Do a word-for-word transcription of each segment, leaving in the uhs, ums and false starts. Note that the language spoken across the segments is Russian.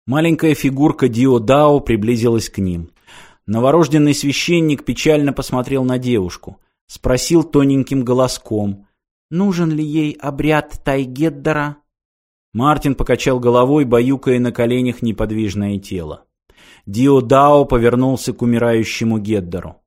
Маленькая фигурка Дио Дао приблизилась к ним. Новорожденный священник печально посмотрел на девушку. Спросил тоненьким голоском: «Нужен ли ей обряд Тайгеддера?» Мартин покачал головой, баюкая на коленях неподвижное тело. Дио Дао повернулся к умирающему Геддеру.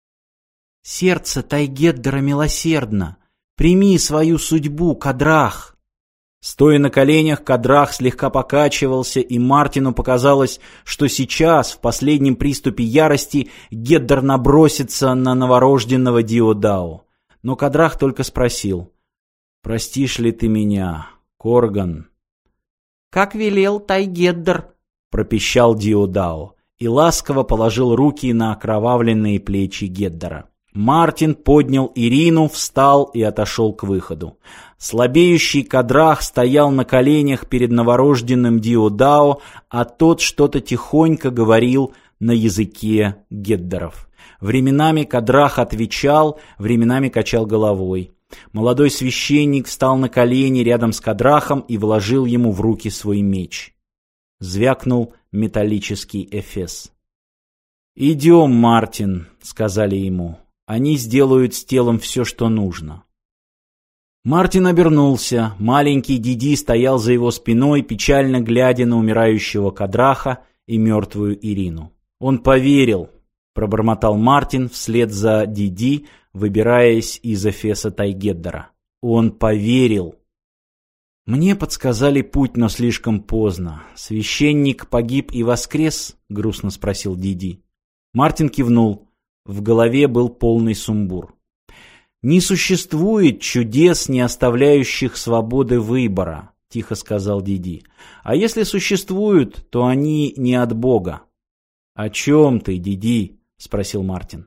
«Сердце Тайгеддера милосердно. Прими свою судьбу, Кадрах!» Стоя на коленях, Кадрах слегка покачивался, и Мартину показалось, что сейчас, в последнем приступе ярости, Геддер набросится на новорожденного Дио Дао. Но Кадрах только спросил: «Простишь ли ты меня, Корган?» «Как велел Тайгеддер», — пропищал Дио Дао, и ласково положил руки на окровавленные плечи Геддера. Мартин поднял Ирину, встал и отошел к выходу. Слабеющий Кадрах стоял на коленях перед новорожденным Дио Дао, а тот что-то тихонько говорил на языке Геддеров. Временами Кадрах отвечал, временами качал головой. Молодой священник встал на колени рядом с Кадрахом и вложил ему в руки свой меч. Звякнул металлический эфес. «Идем, Мартин», — сказали ему. «Они сделают с телом все, что нужно». Мартин обернулся. Маленький Диди стоял за его спиной, печально глядя на умирающего Кадраха и мертвую Ирину. «Он поверил», — пробормотал Мартин вслед за Диди, выбираясь из эфеса Тайгеддера. «Он поверил». «Мне подсказали путь, но слишком поздно. Священник погиб и воскрес?» — грустно спросил Диди. Мартин кивнул. В голове был полный сумбур. «Не существует чудес, не оставляющих свободы выбора», — тихо сказал Диди. «А если существуют, то они не от Бога». «О чем ты, Диди?» — спросил Мартин.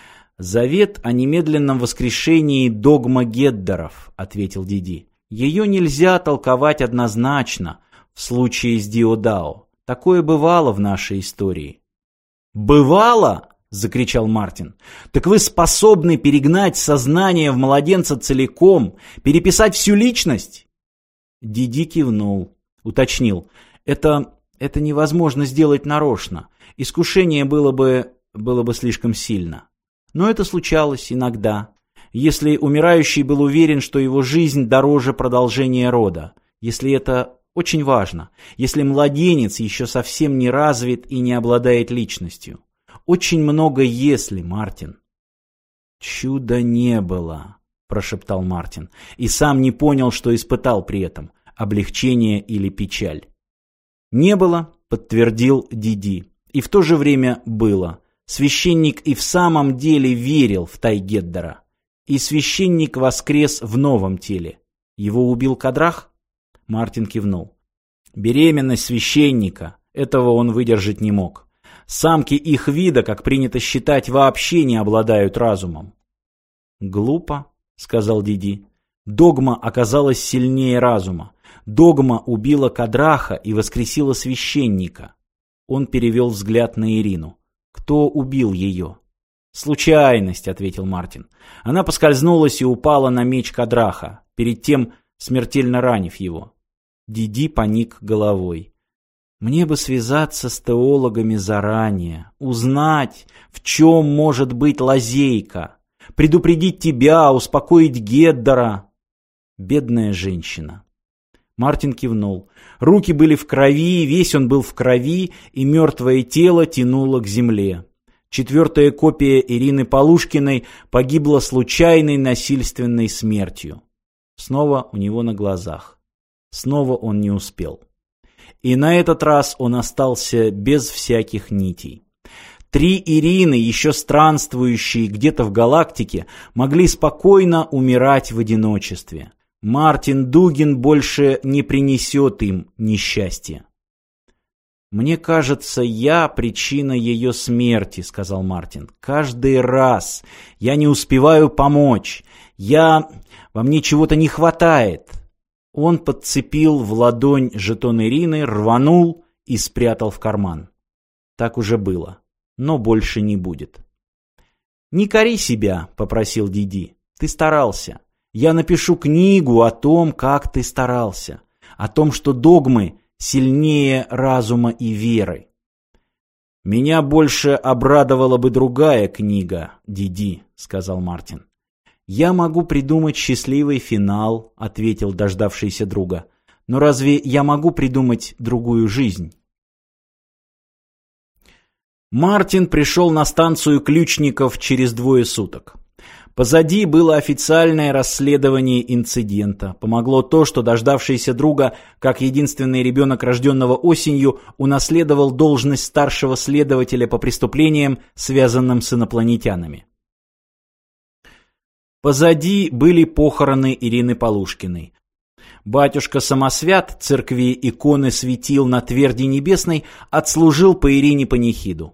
«Завет о немедленном воскрешении — догма Геддеров», — ответил Диди. «Ее нельзя толковать однозначно в случае с Дио Дао. Такое бывало в нашей истории». «Бывало?» — закричал Мартин. «Так вы способны перегнать сознание в младенца целиком, переписать всю личность?» Диди кивнул, уточнил. «Это, это невозможно сделать нарочно. Искушение было бы, было бы слишком сильно. Но это случалось иногда. Если умирающий был уверен, что его жизнь дороже продолжения рода, если это очень важно, если младенец еще совсем не развит и не обладает личностью. Очень много «если», Мартин». «Чуда не было», — прошептал Мартин, и сам не понял, что испытал при этом — облегчение или печаль. «Не было», — подтвердил Диди, — «и в то же время было. Священник и в самом деле верил в Тайгеддера. И священник воскрес в новом теле. Его убил Кадрах?» Мартин кивнул. «Беременность священника. Этого он выдержать не мог. Самки их вида, как принято считать, вообще не обладают разумом». «Глупо», — сказал Диди. «Догма оказалась сильнее разума. Догма убила Кадраха и воскресила священника». Он перевел взгляд на Ирину. «Кто убил ее?» «Случайность», — ответил Мартин. «Она поскользнулась и упала на меч Кадраха, перед тем смертельно ранив его». Диди поник головой. «Мне бы связаться с теологами заранее, узнать, в чем может быть лазейка, предупредить тебя, успокоить Геддера». Бедная женщина. Мартин кивнул. Руки были в крови, весь он был в крови, и мертвое тело тянуло к земле. Четвертая копия Ирины Полушкиной погибла случайной насильственной смертью. Снова у него на глазах. Снова он не успел. И на этот раз он остался без всяких нитей. Три Ирины, еще странствующие где-то в галактике, могли спокойно умирать в одиночестве. Мартин Дугин больше не принесет им несчастья. «Мне кажется, я причина ее смерти», — сказал Мартин. «Каждый раз я не успеваю помочь. Я... Во мне чего-то не хватает». Он подцепил в ладонь жетон Ирины, рванул и спрятал в карман. Так уже было, но больше не будет. «Не кори себя», — попросил Диди. «Ты старался. Я напишу книгу о том, как ты старался. О том, что догмы сильнее разума и веры. «Меня больше обрадовала бы другая книга, Диди», — сказал Мартин. «Я могу придумать счастливый финал», — ответил дождавшийся друга. «Но разве я могу придумать другую жизнь?» Мартин пришел на станцию Ключников через двое суток. Позади было официальное расследование инцидента. Помогло то, что дождавшийся друга, как единственный ребенок, рожденного осенью, унаследовал должность старшего следователя по преступлениям, связанным с инопланетянами. Позади были похороны Ирины Полушкиной. Батюшка Самосвят церкви иконы светил на Тверди Небесной отслужил по Ирине панихиду.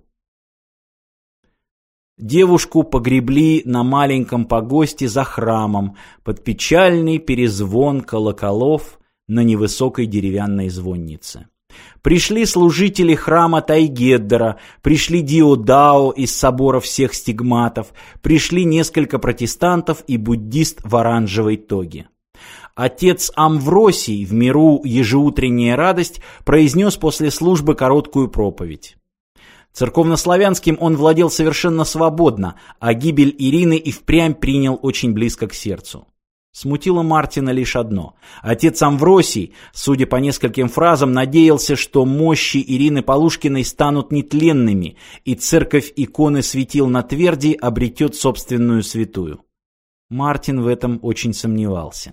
Девушку погребли на маленьком погосте за храмом под печальный перезвон колоколов на невысокой деревянной звоннице. Пришли служители храма Тайгеддера, пришли Диодао из собора всех стигматов, пришли несколько протестантов и буддист в оранжевой тоге. Отец Амвросий, в миру ежеутренняя радость, произнес после службы короткую проповедь. Церковнославянским он владел совершенно свободно, а гибель Ирины и впрямь принял очень близко к сердцу. Смутило Мартина лишь одно. Отец Амвросий, судя по нескольким фразам, надеялся, что мощи Ирины Полушкиной станут нетленными, и церковь иконы светил на Тверди обретет собственную святую. Мартин в этом очень сомневался.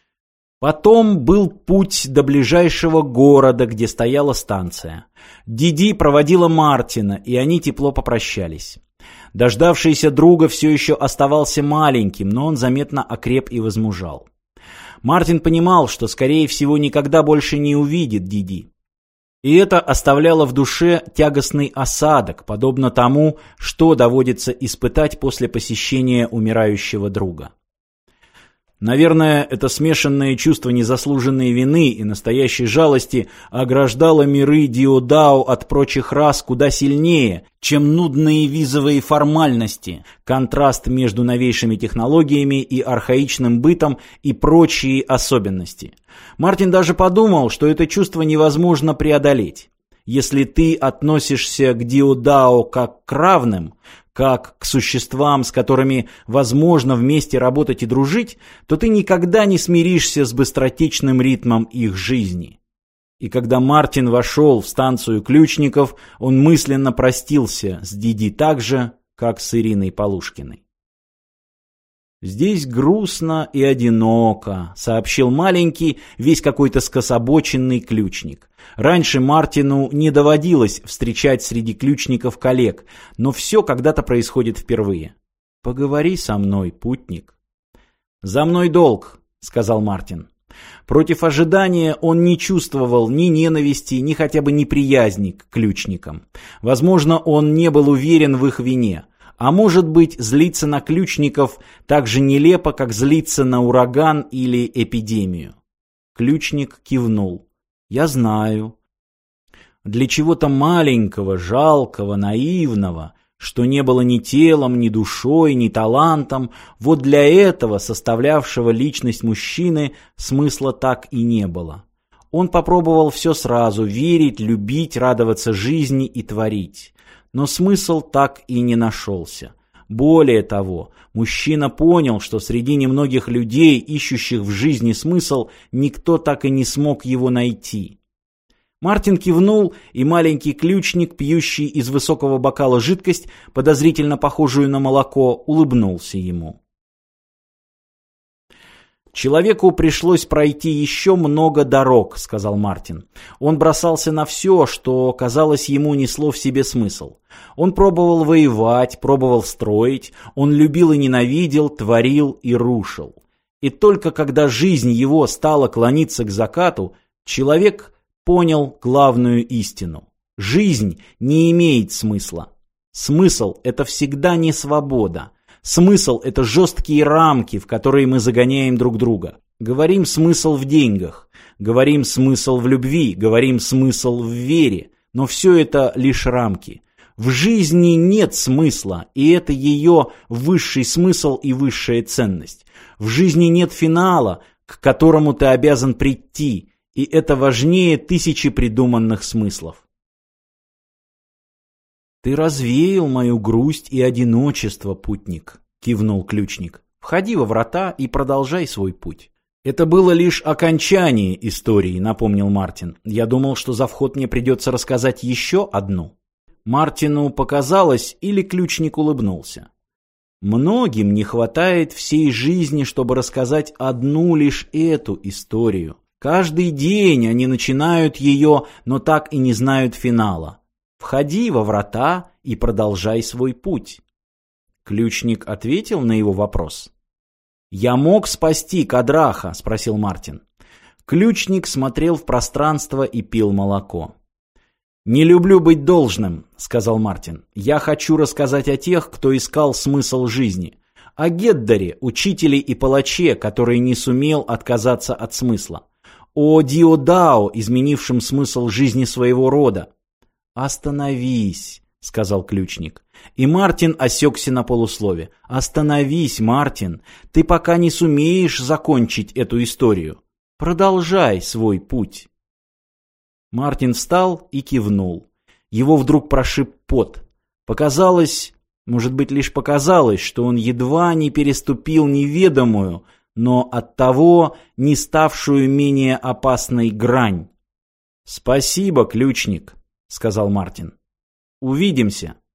Потом был путь до ближайшего города, где стояла станция. Диди проводила Мартина, и они тепло попрощались. Дождавшийся друга все еще оставался маленьким, но он заметно окреп и возмужал. Мартин понимал, что, скорее всего, никогда больше не увидит Диди. И это оставляло в душе тягостный осадок, подобно тому, что доводится испытать после посещения умирающего друга. Наверное, это смешанное чувство незаслуженной вины и настоящей жалости ограждало миры Диодао от прочих рас куда сильнее, чем нудные визовые формальности, контраст между новейшими технологиями и архаичным бытом и прочие особенности. Мартин даже подумал, что это чувство невозможно преодолеть. Если ты относишься к Диодао как к равным, как к существам, с которыми возможно вместе работать и дружить, то ты никогда не смиришься с быстротечным ритмом их жизни. И когда Мартин вошел в станцию Ключников, он мысленно простился с Диди так же, как с Ириной Полушкиной. «Здесь грустно и одиноко», — сообщил маленький, весь какой-то скособоченный ключник. Раньше Мартину не доводилось встречать среди ключников коллег, но все когда-то происходит впервые. «Поговори со мной, путник». «За мной долг», — сказал Мартин. Против ожидания он не чувствовал ни ненависти, ни хотя бы неприязни к ключникам. Возможно, он не был уверен в их вине. А может быть, злиться на ключников так же нелепо, как злиться на ураган или эпидемию. Ключник кивнул. «Я знаю». Для чего-то маленького, жалкого, наивного, что не было ни телом, ни душой, ни талантом, вот для этого, составлявшего личность мужчины, смысла так и не было. Он попробовал все сразу: верить, любить, радоваться жизни и творить. Но смысл так и не нашелся. Более того, мужчина понял, что среди немногих людей, ищущих в жизни смысл, никто так и не смог его найти. Мартин кивнул, и маленький ключник, пьющий из высокого бокала жидкость, подозрительно похожую на молоко, улыбнулся ему. «Человеку пришлось пройти еще много дорог», — сказал Мартин. Он бросался на все, что, казалось, ему несло в себе смысл. Он пробовал воевать, пробовал строить, он любил и ненавидел, творил и рушил. И только когда жизнь его стала клониться к закату, человек понял главную истину. Жизнь не имеет смысла. Смысл — это всегда не свобода. Смысл — это жесткие рамки, в которые мы загоняем друг друга. Говорим смысл в деньгах, говорим смысл в любви, говорим смысл в вере, но все это лишь рамки. В жизни нет смысла, и это ее высший смысл и высшая ценность. В жизни нет финала, к которому ты обязан прийти, И это важнее тысячи придуманных смыслов. «Ты развеял мою грусть и одиночество, путник», — кивнул ключник. «Входи во врата и продолжай свой путь». «Это было лишь окончание истории», — напомнил Мартин. «Я думал, что за вход мне придется рассказать еще одну». Мартину показалось, или ключник улыбнулся. Многим не хватает всей жизни, чтобы рассказать одну лишь эту историю. Каждый день они начинают ее, но так и не знают финала. «Входи во врата и продолжай свой путь». Ключник ответил на его вопрос. «Я мог спасти Кадраха?» — спросил Мартин. Ключник смотрел в пространство и пил молоко. «Не люблю быть должным», — сказал Мартин. «Я хочу рассказать о тех, кто искал смысл жизни. О Геддаре, учителе и палаче, который не сумел отказаться от смысла. О Диодао, изменившем смысл жизни своего рода». «Остановись», — сказал ключник. И Мартин осекся на полуслове. «Остановись, Мартин, ты пока не сумеешь закончить эту историю. Продолжай свой путь». Мартин встал и кивнул. Его вдруг прошиб пот. Показалось, может быть, лишь показалось, что он едва не переступил неведомую, но оттого не ставшую менее опасной грань. «Спасибо, ключник», — сказал Мартин. «Увидимся».